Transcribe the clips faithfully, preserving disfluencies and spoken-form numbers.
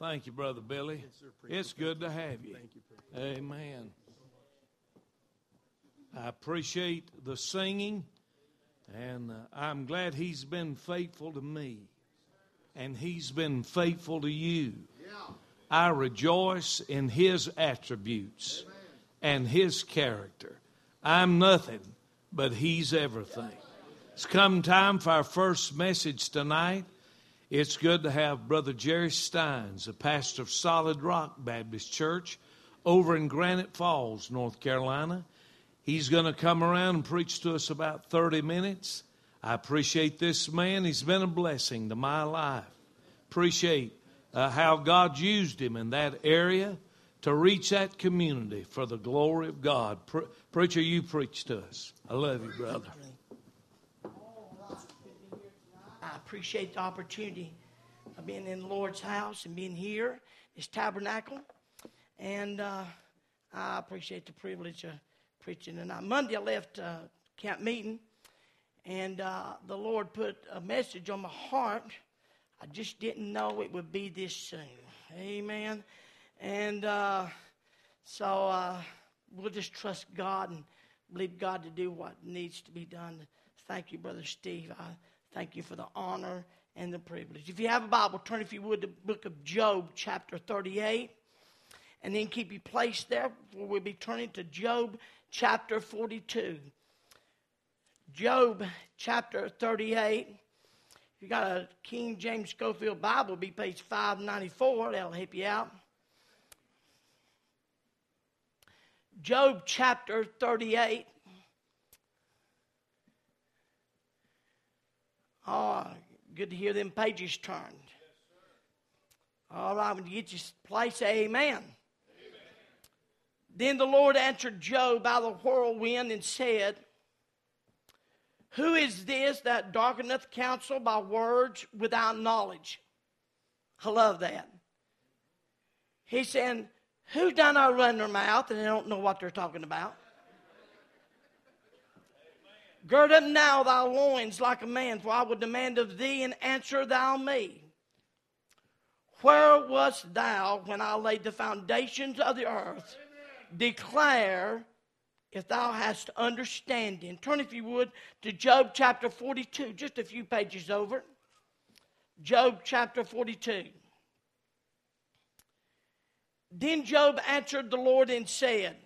Thank you, Brother Billy. Yes, sir, It's good to have you. Thank you, preacher. Amen. I appreciate the singing, and uh, I'm glad he's been faithful to me, and he's been faithful to you. I rejoice in his attributes and his character. I'm nothing, but he's everything. It's come time for our first message tonight. It's good to have Brother Jerry Steins, the pastor of Solid Rock Baptist Church over in Granite Falls, North Carolina. He's going to come around and preach to us about thirty minutes. I appreciate this man. He's been a blessing to my life. Appreciate uh, how God used him in that area to reach that community for the glory of God. Pre- Preacher, you preach to us. I love you, brother. I appreciate the opportunity of being in the Lord's house and being here, this tabernacle. And uh, I appreciate the privilege of preaching tonight. Monday I left uh, camp meeting, and uh, the Lord put a message on my heart. I just didn't know it would be this soon. Amen. And uh, so uh, we'll just trust God and believe God to do what needs to be done. Thank you, Brother Steve. I thank you for the honor and the privilege. If you have a Bible, turn, if you would, to the book of Job, chapter thirty-eight. And then keep your place there. We'll be turning to Job, chapter forty-two. Job, chapter thirty-eight. If you got a King James Schofield Bible, it'll be page five ninety-four. That'll help you out. Job, chapter thirty-eight. Oh, good to hear them pages turned. All right, when you get your place, say amen. Amen. Then the Lord answered Job out of the whirlwind and said, who is this that darkeneth counsel by words without knowledge? I love that. He's saying, who done not run their mouth and they don't know what they're talking about? Gird up now thy loins like a man, for I will demand of thee, and answer thou me. Where wast thou when I laid the foundations of the earth? Declare if thou hast understanding. Turn, if you would, to Job chapter forty-two, just a few pages over. Job chapter forty-two. Then Job answered the Lord and said,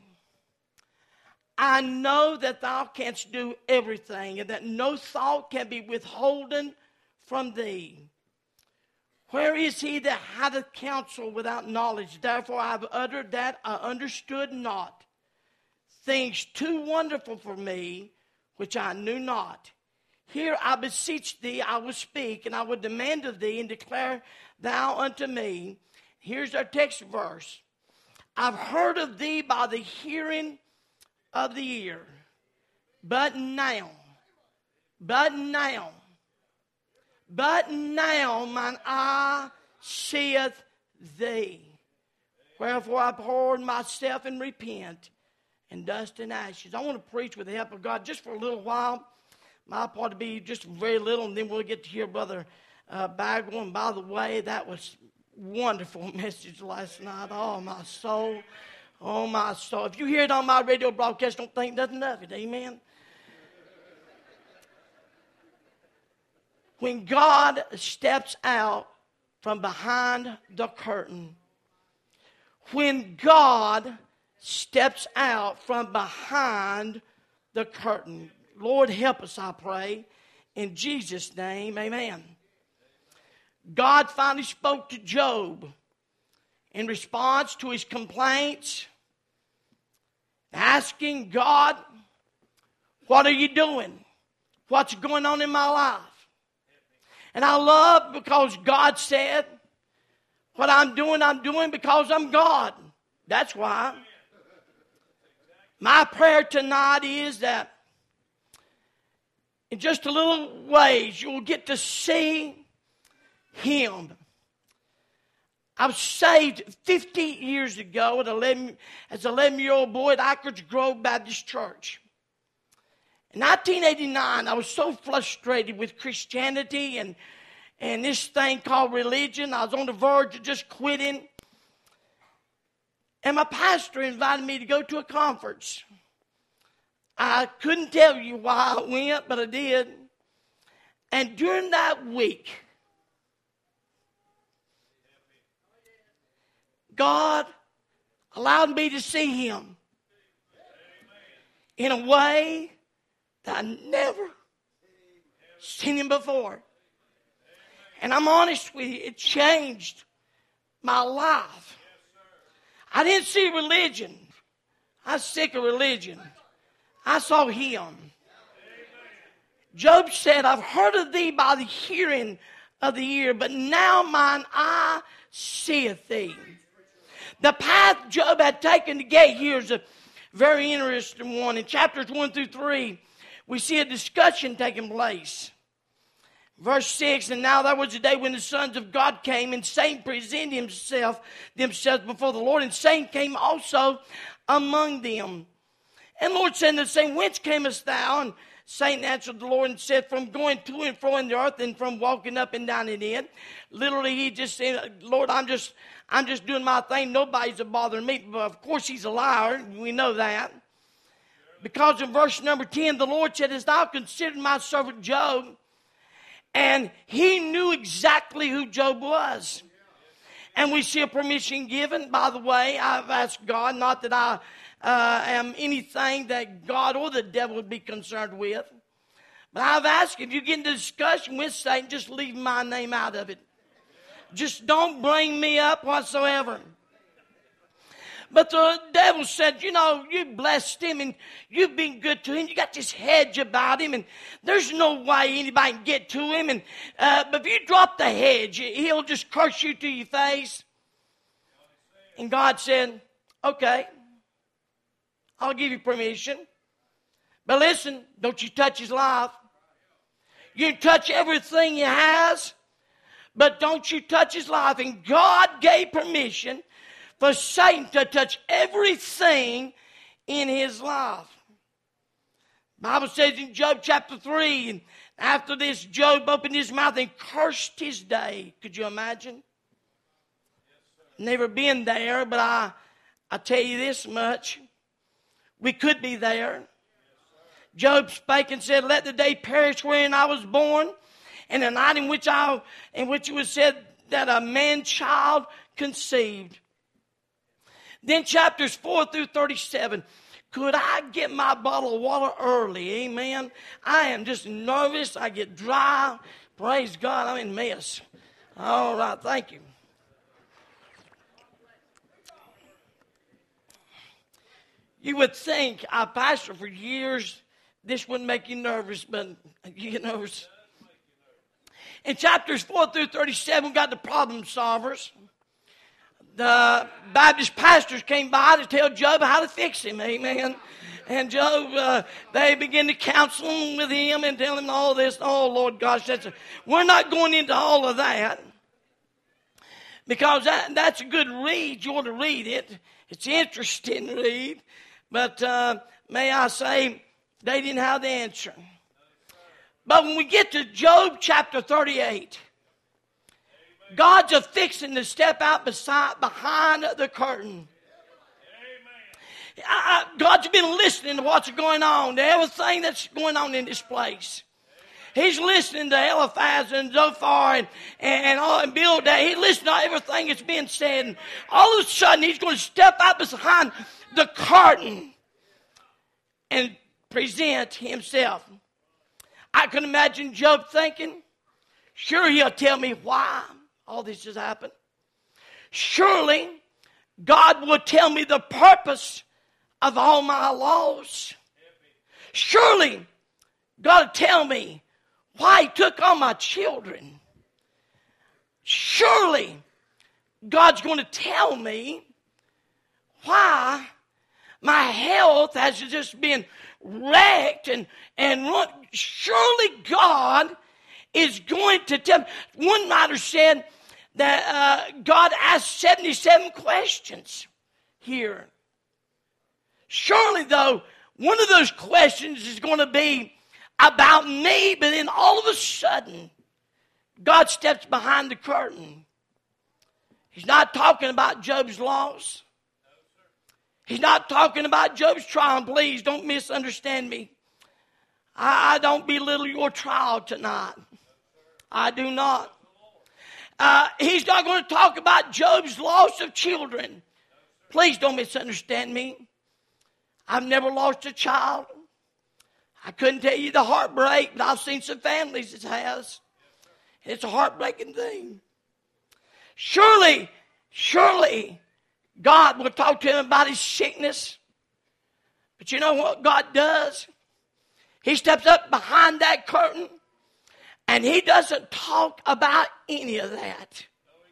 I know that thou canst do everything, and that no thought can be withholden from thee. Where is he that hath counsel without knowledge? Therefore I have uttered that I understood not. Things too wonderful for me, which I knew not. Here I beseech thee, I will speak, and I will demand of thee, and declare thou unto me. Here's our text verse. I've heard of thee by the hearing of the ear, but now, but now, but now mine eye seeth thee. Wherefore I poured myself and repent in dust and ashes. I want to preach with the help of God just for a little while. My part to be just very little, and then we'll get to hear Brother uh, Bagwell. And by the way, that was wonderful message last night. Oh, my soul. Oh, my soul. If you hear it on my radio broadcast, don't think nothing of it. Amen. When God steps out from behind the curtain, when God steps out from behind the curtain, Lord, help us, I pray, in Jesus' name, amen. God finally spoke to Job in response to his complaints, asking God, what are you doing? What's going on in my life? And I love because God said, what I'm doing, I'm doing because I'm God. That's why. My prayer tonight is that in just a little ways you'll get to see Him. I was saved fifty years ago at eleven, as an eleven-year-old boy at Acridge Grove Baptist Church. In nineteen eighty-nine, I was so frustrated with Christianity and, and this thing called religion. I was on the verge of just quitting. And my pastor invited me to go to a conference. I couldn't tell you why I went, but I did. And during that week, God allowed me to see Him in a way that I never seen Him before. And I'm honest with you, it changed my life. I didn't see religion. I was sick of religion. I saw Him. Job said, I've heard of thee by the hearing of the ear, but now mine eye seeth thee. The path Job had taken to get here is a very interesting one. In chapters one through three, we see a discussion taking place. Verse six, and now there was a day when the sons of God came, and Satan presented himself themselves before the Lord, and Satan came also among them. And the Lord said unto Satan, whence camest thou? And Satan answered the Lord and said, from going to and fro in the earth, and from walking up and down in it. Literally, he just said, Lord, I'm just, I'm just doing my thing. Nobody's a bothering me. But of course, he's a liar. We know that. Because in verse number ten, the Lord said, as thou considered my servant Job, and he knew exactly who Job was. And we see a permission given. By the way, I've asked God, not that I uh, am anything that God or the devil would be concerned with, but I've asked, if you get into discussion with Satan, just leave my name out of it. Just don't bring me up whatsoever. But the devil said, you know, you blessed him and you've been good to him. You got this hedge about him and there's no way anybody can get to him. And uh, but if you drop the hedge, he'll just curse you to your face. And God said, okay, I'll give you permission. But listen, don't you touch his life. You can touch everything he has, but don't you touch his life. And God gave permission for Satan to touch everything in his life. The Bible says in Job chapter three, and after this, Job opened his mouth and cursed his day. Could you imagine? Never been there, but I, I tell you this much. We could be there. Job spake and said, let the day perish wherein I was born, and the night in which I, in which it was said that a man-child conceived. Then chapters four through thirty-seven. Could I get my bottle of water early? Amen. I am just nervous. I get dry. Praise God, I'm in a mess. All right, thank you. You would think I pastored for years. This wouldn't make you nervous, but you get nervous. In chapters four through thirty-seven, we got the problem solvers. The Baptist pastors came by to tell Job how to fix him, amen. And Job, uh, they began to counsel with him and tell him all this. Oh, Lord gosh, that's a, we're not going into all of that. Because that, that's a good read. You ought to read it. It's an interesting read. But uh, may I say, they didn't have the answer. But when we get to Job chapter thirty-eight, God's a fixing to step out beside, behind the curtain. I, I, God's been listening to what's going on, to everything that's going on in this place. He's listening to Eliphaz and Zophar and, and, and, all, and Bildad. He's listening to everything that's being said. And all of a sudden, he's going to step out behind the curtain and present himself. I can imagine Job thinking, sure, he'll tell me why all this has happened. Surely, God will tell me the purpose of all my laws. Surely, God will tell me why He took all my children. Surely, God's going to tell me why my health has just been wrecked and, and run. Surely, God is going to tell me. One writer said that uh, God asked seventy-seven questions here. Surely, though, one of those questions is going to be about me, but then all of a sudden, God steps behind the curtain. He's not talking about Job's loss. He's not talking about Job's trial. Please don't misunderstand me. I, I don't belittle your trial tonight. I do not. Uh, he's not going to talk about Job's loss of children. Please don't misunderstand me. I've never lost a child. I couldn't tell you the heartbreak, but I've seen some families that has. It's a heartbreaking thing. Surely, surely, God will talk to him about his sickness. But you know what God does? He steps up behind that curtain, and he doesn't talk about any of that.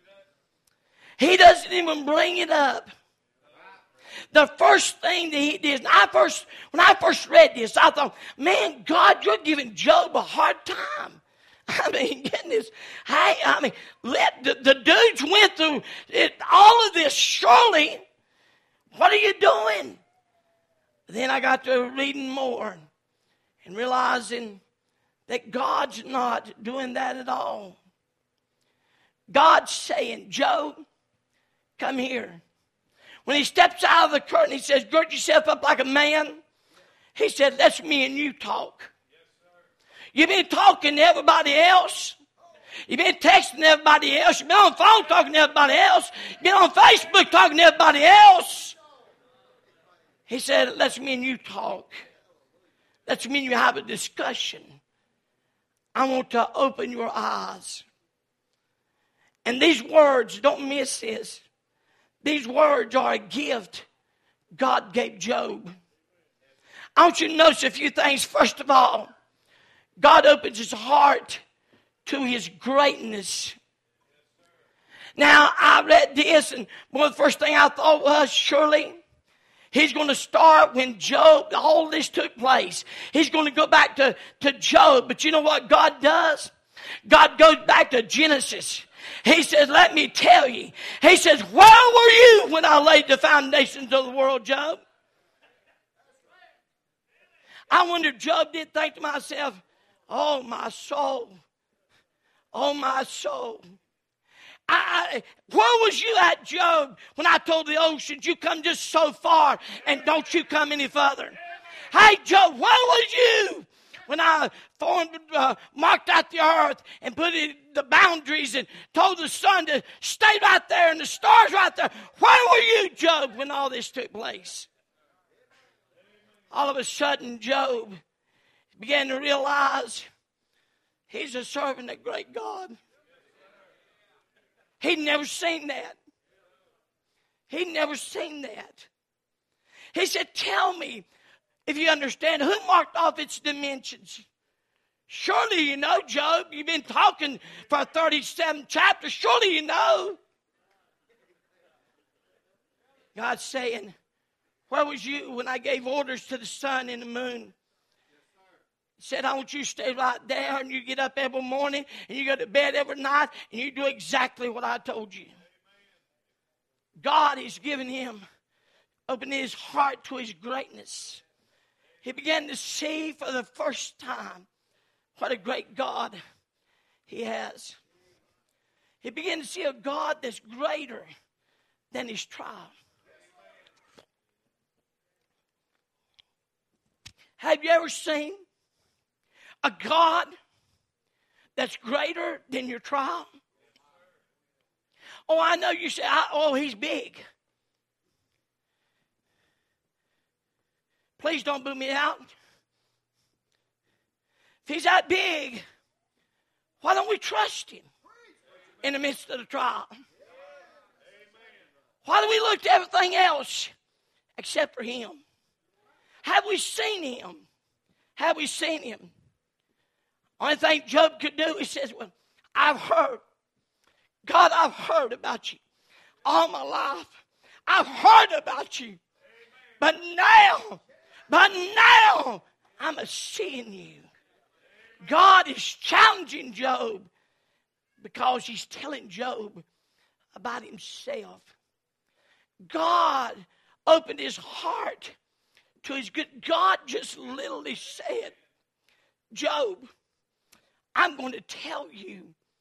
He doesn't even bring it up. The first thing that he did, I first, when I first read this, I thought, man, God, you're giving Job a hard time. I mean, goodness, hey, I mean, let the, the dudes went through it, all of this. Surely, what are you doing? Then I got to reading more and realizing that God's not doing that at all. God's saying, Job, come here. When he steps out of the curtain, he says, gird yourself up like a man. He said, let's me and you talk. You've been talking to everybody else. You've been texting everybody else. You've been on the phone talking to everybody else. You've been on Facebook talking to everybody else. He said, let's me and you talk. Let's me and you have a discussion. I want to open your eyes. And these words, don't miss this. These words are a gift God gave Job. I want you to notice a few things. First of all, God opens his heart to his greatness. Now, I read this, and one of the first things I thought was, surely he's going to start when Job, all this took place. He's going to go back to, to Job. But you know what God does? God goes back to Genesis. He says, let me tell you. He says, where were you when I laid the foundations of the world, Job? I wonder if Job did think to myself, oh, my soul. Oh, my soul. I, I, where was you at, Job, when I told the oceans, you come just so far and don't you come any further? Hey, Job, where was you when I formed, uh, marked out the earth and put it, the boundaries and told the sun to stay right there and the stars right there? Where were you, Job, when all this took place? All of a sudden, Job began to realize he's a servant of great God. He'd never seen that. He'd never seen that. He said, tell me, if you understand, who marked off its dimensions? Surely you know, Job. You've been talking for thirty-seven chapters. Surely you know. God's saying, where was you when I gave orders to the sun and the moon? He said, I want you to stay right there, and you get up every morning, and you go to bed every night, and you do exactly what I told you. God is giving him, opening his heart to his greatness. He began to see for the first time what a great God he has. He began to see a God that's greater than his trial. Have you ever seen a God that's greater than your trial? Oh, I know you say, oh, he's big. Please don't boo me out. If he's that big, why don't we trust him in the midst of the trial? Why do we look to everything else except for him? Have we seen him? Have we seen him? Only thing Job could do, he says, well, I've heard. God, I've heard about you all my life. I've heard about you. But now, but now, I'm a seeing you. God is challenging Job because he's telling Job about himself. God opened his heart to his good. God just literally said, Job, I'm going to tell you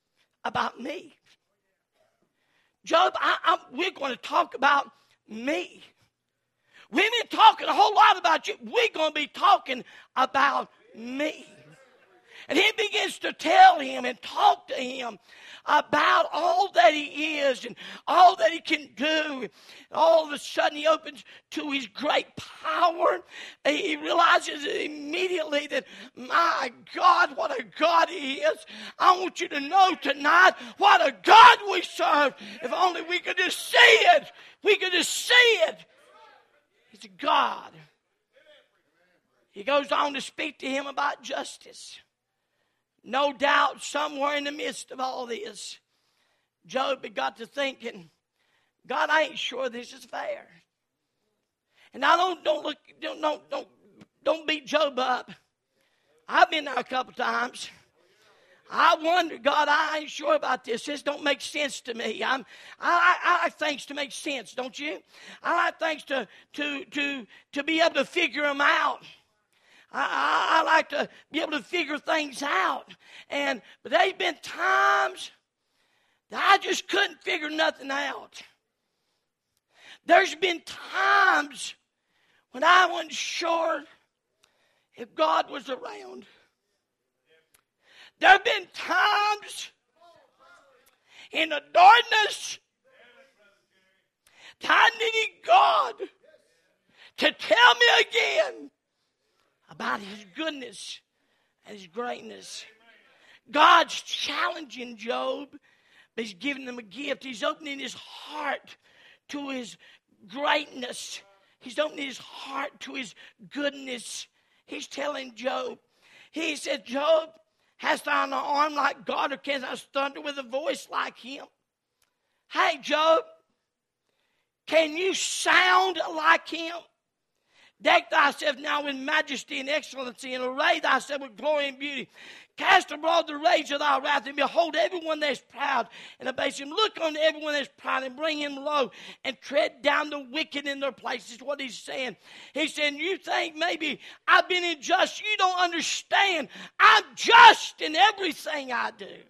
about me. Job, I, I, we're going to talk about me. We've been talking a whole lot about you. We're going to be talking about me. And he begins to tell him and talk to him about all that he is and all that he can do. And all of a sudden he opens to his great power. And he realizes immediately that, my God, what a God he is. I want you to know tonight what a God we serve. If only we could just see it. We could just see it. He's a God. He goes on to speak to him about justice. No doubt, somewhere in the midst of all this, Job had got to thinking, God, I ain't sure this is fair. And I don't don't look don't don't don't, don't beat Job up. I've been there a couple times. I wonder, God, I ain't sure about this. This don't make sense to me. I'm, I, I, I like things to make sense, don't you? I like things to to to to be able to figure them out. I, I, I like to be able to figure things out. And but there's been times that I just couldn't figure nothing out. There's been times when I wasn't sure if God was around. There have been times in the darkness that I needed God to tell me again about His goodness and His greatness. God's challenging Job, but He's giving him a gift. He's opening his heart to His greatness. He's opening his heart to His goodness. He's telling Job, He said, Job, hast thou an arm like God, or canst thou thunder with a voice like Him? Hey, Job, can you sound like Him? Deck thyself now in majesty and excellency, and array thyself with glory and beauty. Cast abroad the rage of thy wrath, and behold everyone that is proud, and abase him. Look on everyone that is proud, and bring him low, and tread down the wicked in their places. Is what he's saying. He's saying, you think maybe I've been unjust. You don't understand. I'm just in everything I do. Amen.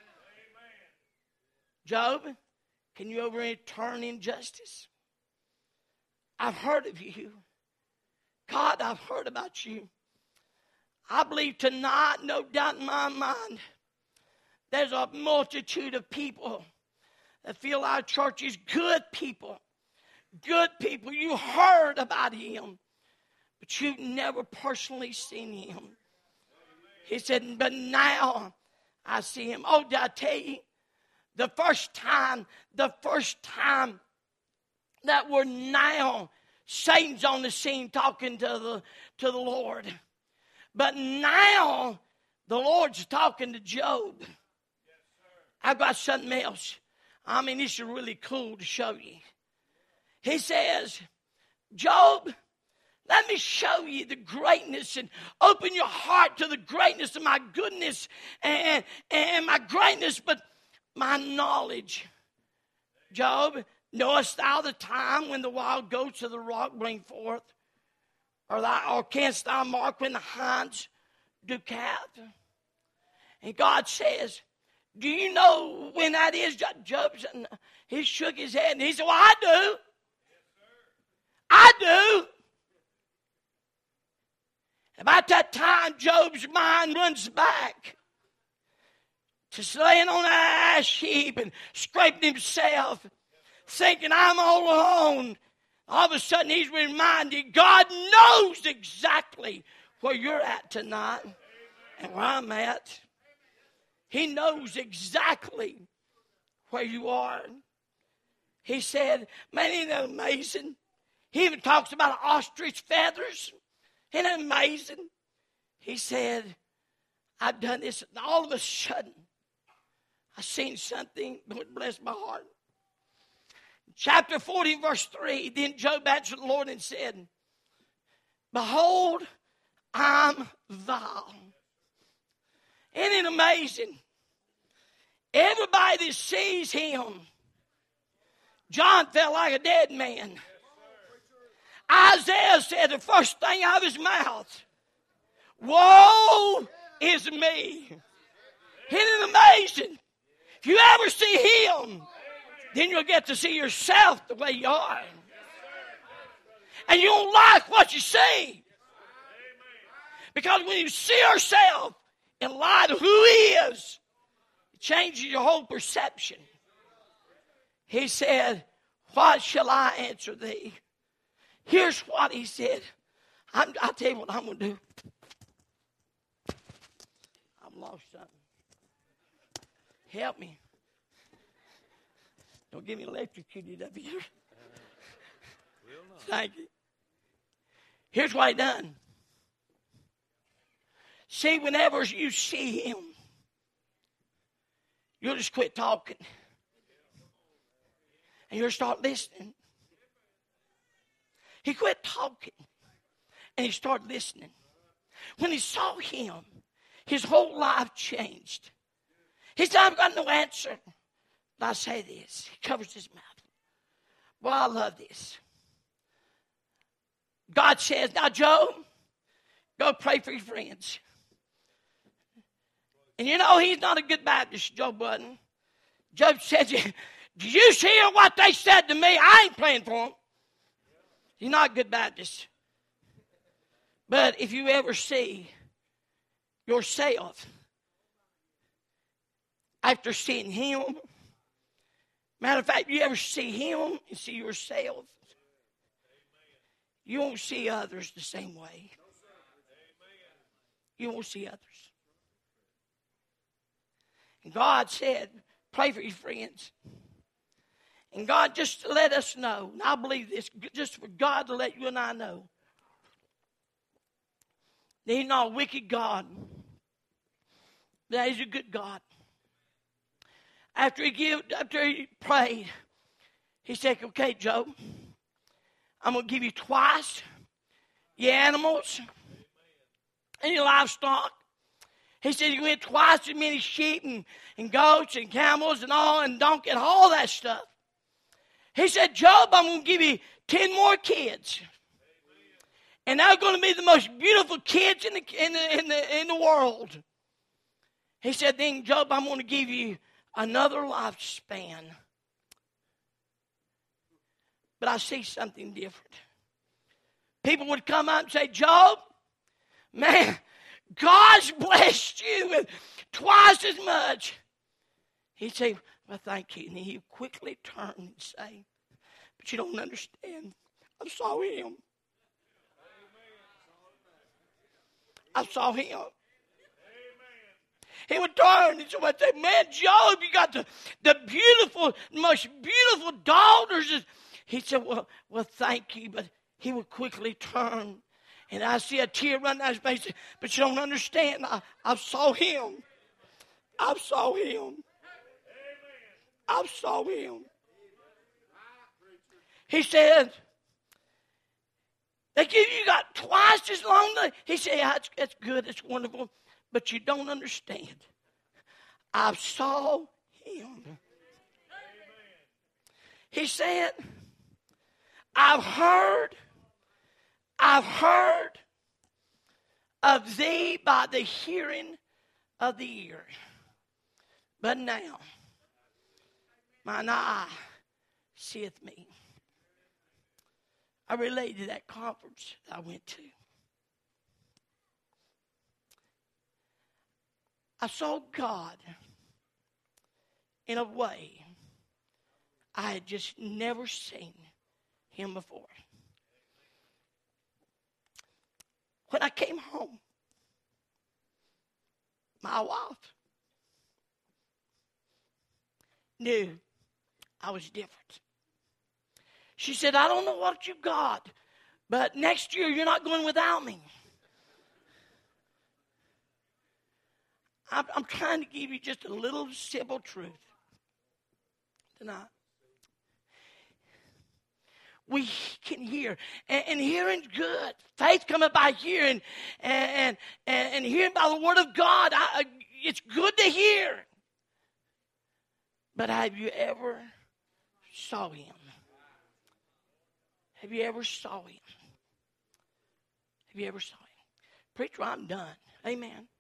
Job, can you overturn injustice? I've heard of you. God, I've heard about you. I believe tonight, no doubt in my mind, there's a multitude of people that feel our church is good people. Good people. You heard about Him, but you've never personally seen Him. He said, but now I see Him. Oh, did I tell you? The first time, the first time that we're now, Satan's on the scene talking to the, to the Lord. But now, the Lord's talking to Job. Yes, I've got something else. I mean, this is really cool to show you. He says, Job, let me show you the greatness and open your heart to the greatness of my goodness and, and my greatness, but my knowledge. Job, knowest thou the time when the wild goats of the rock bring forth? Or, thou, or canst thou mark when the hinds do calve? And God says, do you know when that is? Job, he shook his head and he said, well, I do. I do. About that time, Job's mind runs back to laying on an ash heap and scraping himself, thinking I'm all alone. All of a sudden, he's reminded, God knows exactly where you're at tonight and where I'm at. He knows exactly where you are. He said, man, isn't that amazing? He even talks about ostrich feathers. Isn't that amazing? He said, I've done this. And all of a sudden, I seen something that blessed my heart. Chapter forty, verse three, then Job answered the Lord and said, behold, I'm vile. Isn't it amazing? Everybody that sees him, John felt like a dead man. Isaiah said the first thing out of his mouth, woe is me. Isn't it amazing? If you ever see Him, then you'll get to see yourself the way you are. And you won't like what you see. Because when you see yourself in light of who He is, it changes your whole perception. He said, what shall I answer thee? Here's what He said. I'm, I'll tell you what I'm going to do. I've lost something. Help me. Don't get me electrocuted up here. Thank you. Here's what He done. See, whenever you see Him, you'll just quit talking. And you'll start listening. He quit talking. And he started listening. When he saw Him, his whole life changed. He said, I've got no answer. But I say this. He covers his mouth. Well, I love this. God says, now, Job, go pray for your friends. And you know, he's not a good Baptist, Job wasn't. Job said, did you hear what they said to me? I ain't praying for them. He's not a good Baptist. But if you ever see yourself after seeing Him, matter of fact, you ever see Him and see yourself, you won't see others the same way. You won't see others. And God said, pray for your friends. And God just to let us know, and I believe this, just for God to let you and I know, that He's not a wicked God, that He's a good God. After he give, after he prayed, He said, okay, Job, I'm going to give you twice your animals and your livestock. He said, you get twice as many sheep and, and goats and camels and all and donkey and all that stuff. He said, Job, I'm going to give you ten more kids. And they're going to be the most beautiful kids in the, in the, in the, in the world. He said, then, Job, I'm going to give you another lifespan. But I see something different. People would come up and say, Job, man, God's blessed you with twice as much. He'd say, well, thank you. And he'd quickly turn and say, but you don't understand. I saw Him. I saw Him. He would turn and someone would say, man, Job, you got the, the beautiful, most beautiful daughters. He said, well, well, thank you. But he would quickly turn. And I see a tear run down his face. But you don't understand. I, I saw Him. I saw Him. I saw Him. He said, they give you got twice as long. He said, yeah, that's, that's good. It's wonderful. But you don't understand. I saw Him. He said, I've heard, I've heard of thee by the hearing of the ear. But now, mine eye seeth me. I related to that conference that I went to. I saw God in a way I had just never seen Him before. When I came home, my wife knew I was different. She said, I don't know what you got, but next year you're not going without me. I'm, I'm trying to give you just a little simple truth tonight. We can hear, and, and hearing's good. Faith coming by hearing, and and, and hearing by the Word of God. I, it's good to hear. But have you ever saw Him? Have you ever saw Him? Have you ever saw Him? Preacher, I'm done. Amen.